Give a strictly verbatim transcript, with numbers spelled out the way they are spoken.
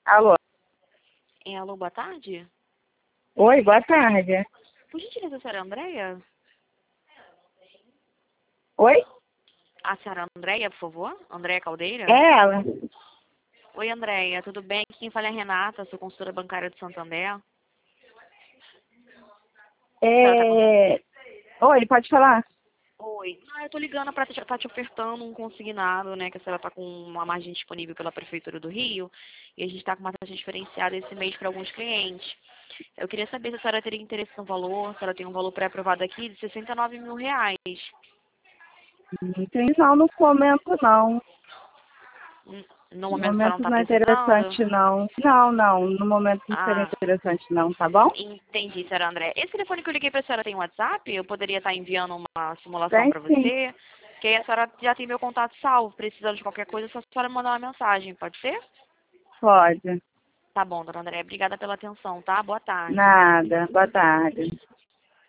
Alô? É, alô, boa tarde? Oi, boa tarde. Por gentileza, a senhora Andréia? Oi? A senhora Andréia, por favor? Andréia Caldeira? É ela. Oi, Andréia, tudo bem? Aqui quem fala é a Renata, sou consultora bancária do Santander. A senhora tá com... É... Oi, pode falar? Oi. Ah, eu tô ligando pra estar te, tá te ofertando um consignado, né? Que a senhora tá com uma margem disponível pela Prefeitura do Rio. E a gente tá com uma taxa diferenciada esse mês para alguns clientes. Eu queria saber se a senhora teria interesse no valor, se a senhora tem um valor pré-aprovado aqui de sessenta e nove mil reais. Não tem não no momento, não. Hum, No No momento a senhora não momento tá não é precisando? interessante, não. Não, não. No momento não seria Ah, interessante, não, tá bom? entendi, senhora André. Esse telefone que eu liguei para a senhora tem WhatsApp? Eu poderia estar enviando uma simulação Tem para sim. você? Que aí a senhora já tem meu contato salvo. Precisando de qualquer coisa, é só a senhora mandar uma mensagem, pode ser? Pode. Tá bom, dona André. Obrigada pela atenção, tá? Boa tarde. Nada. Boa tarde.